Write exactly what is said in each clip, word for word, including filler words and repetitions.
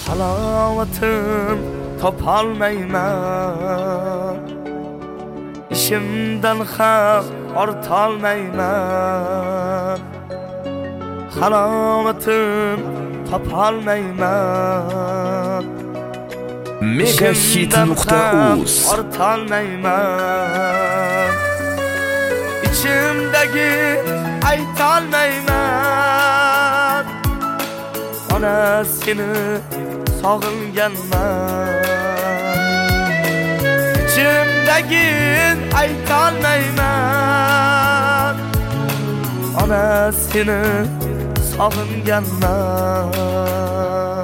halovatim topolmayman, ishimdan ham ortolmayman. Halovatim topolmayman, Megahit nuqta uz ortolmayman. İçimdagi aytolmayman, ona seni sog'inganman. İçimdagi aytolmayman, ona seni sog'inganman.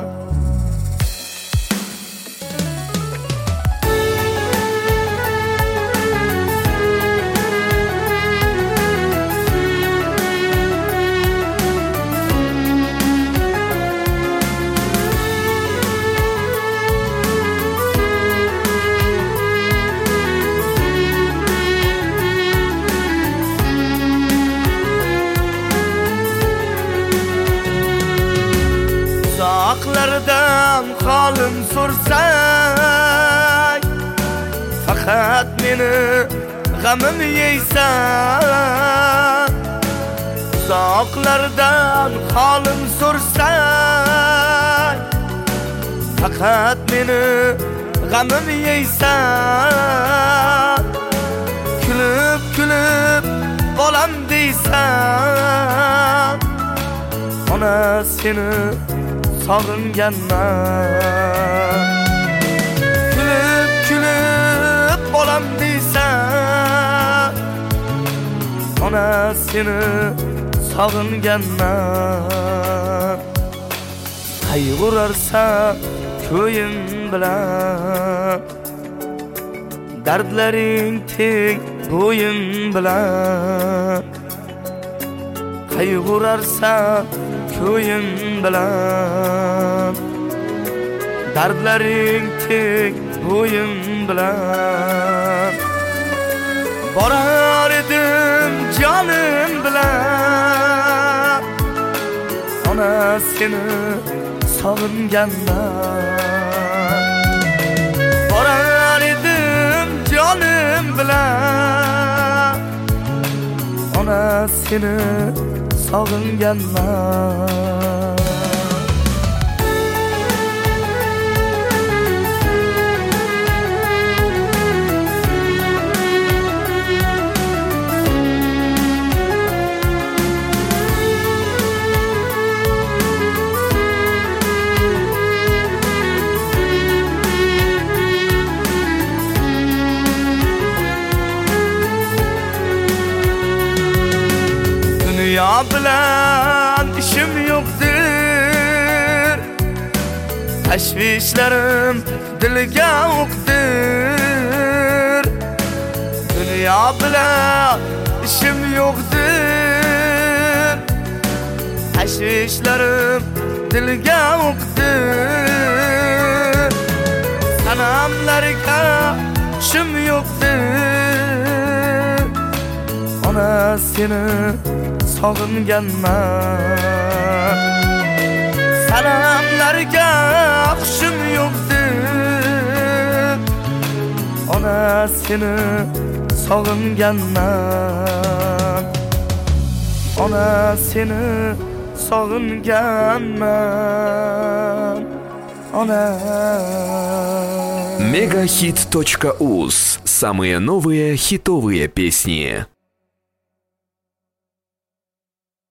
Uzaqlardan holim so'rsak, faqat meni g'amim yeysan. Uzaqlardan holim so'rsak, faqat meni g'amim yeysan. Kulib kulib bolam deysan, ona seni sog'inganman. Kulib kulib bolam deysan, ona seni sog'inganman. Qayg'urarsan ko'yim bilan, dardlaring teng bo'yim bilan. Qayg'urarsan ko'yim bilan, dardlaring teng bo'yim bilan. Borar edim jonim bilan, ona seni sog'inganman. Borar edim jonim bilan, ona seni sog'inganman. Dünya bilan ishim yo'qdir, tashvishlarim dilga o'qdir. Dünya bilan ishim yo'qdir, tashvishlarim dilga o'qdir. Sanamlarga ishim yo'qdir, ona seni sog'inganman. Salamlarga hushim yo'qdir, ona seni sog'inganman. Ona seni sog'inganman. Ona Megahit точка уз. Самые новые хитовые песни.